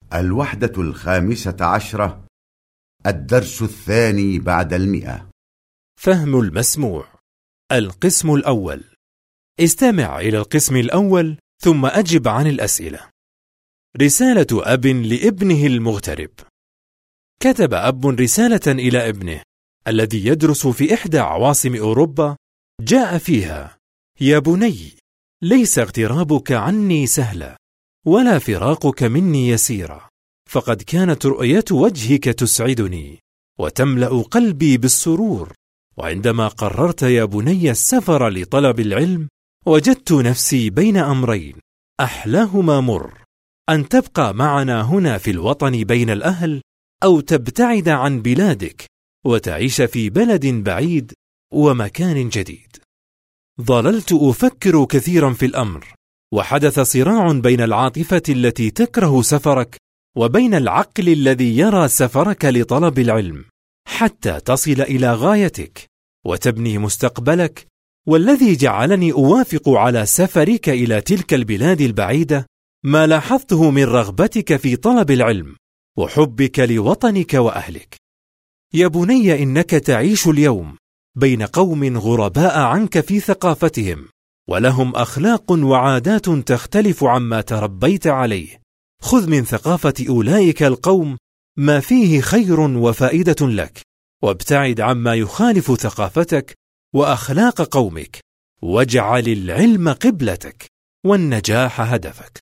الوحدة 15، الدرس 2 بعد 100. فهم المسموع. القسم الأول. استمع إلى القسم الأول ثم أجب عن الأسئلة. رسالة أب لابنه المغترب. كتب أب رسالة إلى ابنه الذي يدرس في إحدى عواصم أوروبا، جاء فيها: يا بني، ليس اغترابك عني سهلا، ولا فراقك مني يسيرا، فقد كانت رؤية وجهك تسعدني وتملأ قلبي بالسرور، وعندما قررت يا بني السفر لطلب العلم وجدت نفسي بين أمرين أحلاهما مر: أن تبقى معنا هنا في الوطن بين الأهل، أو تبتعد عن بلادك وتعيش في بلد بعيد ومكان جديد. ظللت أفكر كثيرا في الأمر، وحدث صراع بين العاطفة التي تكره سفرك وبين العقل الذي يرى سفرك لطلب العلم حتى تصل إلى غايتك وتبني مستقبلك. والذي جعلني أوافق على سفرك إلى تلك البلاد البعيدة ما لاحظته من رغبتك في طلب العلم وحبك لوطنك وأهلك. يا بني، إنك تعيش اليوم بين قوم غرباء عنك في ثقافتهم، ولهم أخلاق وعادات تختلف عما تربيت عليه. خذ من ثقافة أولئك القوم ما فيه خير وفائدة لك، وابتعد عما يخالف ثقافتك وأخلاق قومك، واجعل العلم قبلتك والنجاح هدفك.